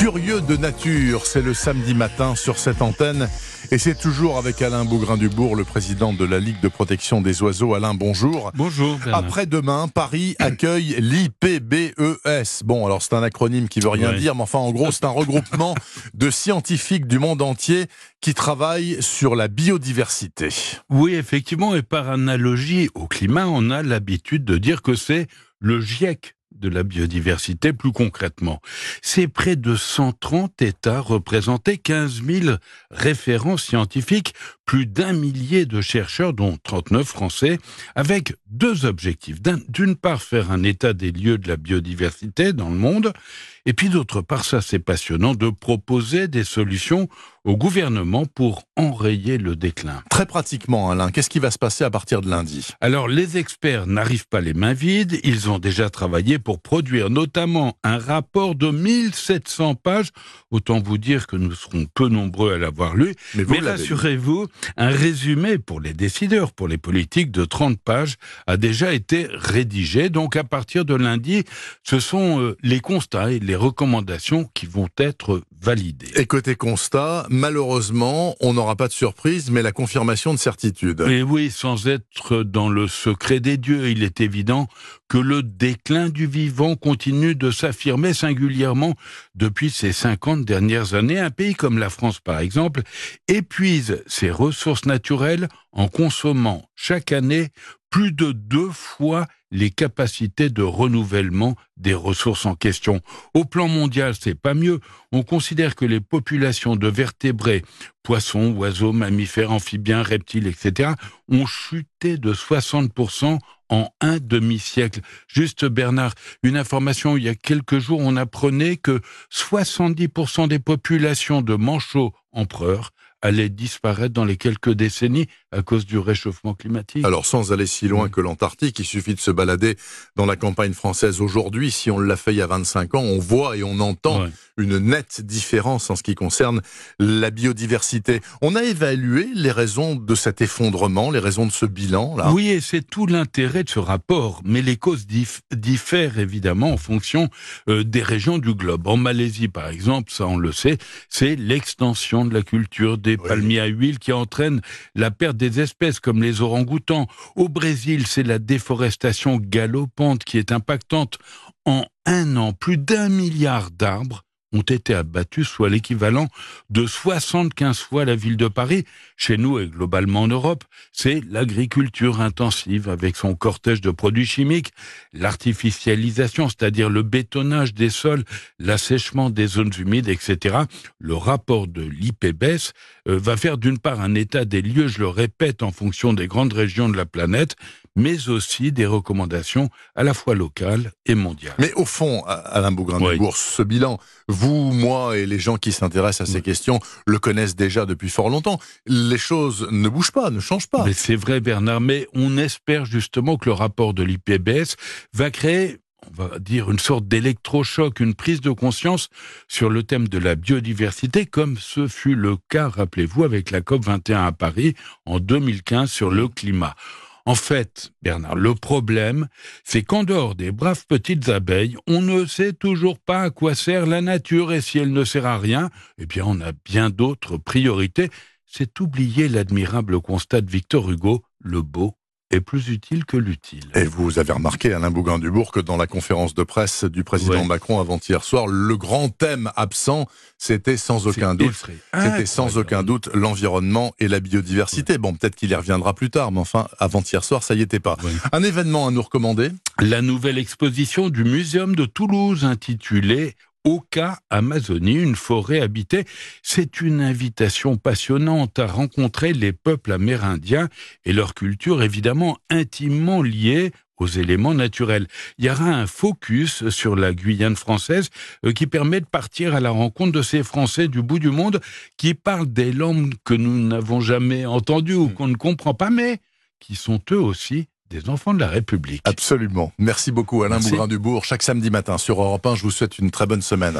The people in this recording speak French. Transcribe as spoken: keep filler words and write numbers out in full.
Curieux de nature, c'est le samedi matin sur cette antenne et c'est toujours avec Alain Bougrain-Dubourg, le président de la Ligue de protection des oiseaux. Alain, bonjour. Bonjour Bernard. Après-demain, Paris accueille l'I P B E S. Bon, alors c'est un acronyme qui veut rien ouais. dire, mais enfin en gros c'est un regroupement de scientifiques du monde entier qui travaillent sur la biodiversité. Oui, effectivement, et par analogie au climat, on a l'habitude de dire que c'est le GIEC de la biodiversité, plus concrètement. C'est près de cent trente États représentés, quinze mille référents scientifiques, plus d'un millier de chercheurs, dont trente-neuf Français, avec deux objectifs. D'un, d'une part, faire un état des lieux de la biodiversité dans le monde, et puis d'autre part, ça c'est passionnant, de proposer des solutions au gouvernement pour enrayer le déclin. Très pratiquement, Alain, qu'est-ce qui va se passer à partir de lundi ? Alors, les experts n'arrivent pas les mains vides. Ils ont déjà travaillé pour produire notamment un rapport de mille sept cents pages. Autant vous dire que nous serons peu nombreux à l'avoir lu. Mais, Mais rassurez-vous, un résumé pour les décideurs, pour les politiques de trente pages a déjà été rédigé. Donc, à partir de lundi, ce sont euh, les constats et les recommandations qui vont être validés. Et côté constat, malheureusement, on n'aura pas de surprise, mais la confirmation de certitude. Et oui, sans être dans le secret des dieux, il est évident que le déclin du vivant continue de s'affirmer singulièrement depuis ces cinquante dernières années. Un pays comme la France, par exemple, épuise ses ressources naturelles en consommant chaque année plus de deux fois les capacités de renouvellement des ressources en question. Au plan mondial, c'est pas mieux. On considère que les populations de vertébrés, poissons, oiseaux, mammifères, amphibiens, reptiles, et cetera, ont chuté de soixante pour cent en un demi-siècle. Juste, Bernard, une information, il y a quelques jours, on apprenait que soixante-dix pour cent des populations de manchots empereurs allaient disparaître dans les quelques décennies à cause du réchauffement climatique. Alors, sans aller si loin que l'Antarctique, il suffit de se balader dans la campagne française aujourd'hui. Si on l'a fait il y a vingt-cinq ans, on voit et on entend ouais. une nette différence en ce qui concerne la biodiversité. On a évalué les raisons de cet effondrement, les raisons de ce bilan, là. Oui, et c'est tout l'intérêt de ce rapport. Mais les causes dif- diffèrent évidemment en fonction euh, des régions du globe. En Malaisie, par exemple, ça on le sait, c'est l'extension de la culture des oui. palmiers à huile qui entraîne la perte des espèces comme les orang-outans. Au Brésil, c'est la déforestation galopante qui est impactante. En un an, plus d'un milliard d'arbres ont été abattus, soit l'équivalent de soixante-quinze fois la ville de Paris. Chez nous et globalement en Europe, c'est l'agriculture intensive avec son cortège de produits chimiques, l'artificialisation, c'est-à-dire le bétonnage des sols, l'assèchement des zones humides, et cetera. Le rapport de l'I P B E S euh, va faire d'une part un état des lieux, je le répète, en fonction des grandes régions de la planète, mais aussi des recommandations à la fois locales et mondiales. Mais au fond, Alain Bougrain-Dubourg, oui. ce bilan, vous, moi et les gens qui s'intéressent à ces oui. questions le connaissent déjà depuis fort longtemps. Les choses ne bougent pas, ne changent pas. Mais c'est vrai, Bernard, mais on espère justement que le rapport de l'I P B E S va créer, on va dire, une sorte d'électrochoc, une prise de conscience sur le thème de la biodiversité, comme ce fut le cas, rappelez-vous, avec la COP vingt et un à Paris en deux mille quinze sur le climat. En fait, Bernard, le problème, c'est qu'en dehors des braves petites abeilles, on ne sait toujours pas à quoi sert la nature et si elle ne sert à rien, eh bien on a bien d'autres priorités. C'est oublier l'admirable constat de Victor Hugo, le beau est plus utile que l'utile. Et vous avez remarqué, Alain Bougrain-Dubourg, que dans la conférence de presse du président ouais. Macron avant-hier soir, le grand thème absent, c'était sans aucun C'est doute, effrayant. c'était sans aucun doute l'environnement et la biodiversité. Ouais. Bon, peut-être qu'il y reviendra plus tard, mais enfin, avant-hier soir, ça y était pas. Ouais. Un événement à nous recommander ? La nouvelle exposition du Muséum de Toulouse, intitulée Oka Amazonie, une forêt habitée. C'est une invitation passionnante à rencontrer les peuples amérindiens et leur culture évidemment intimement liée aux éléments naturels. Il y aura un focus sur la Guyane française euh, qui permet de partir à la rencontre de ces Français du bout du monde qui parlent des langues que nous n'avons jamais entendues ou qu'on ne comprend pas, mais qui sont eux aussi des enfants de la République. Absolument. Merci beaucoup Alain Bougrain-Dubourg. Chaque samedi matin sur Europe un, je vous souhaite une très bonne semaine.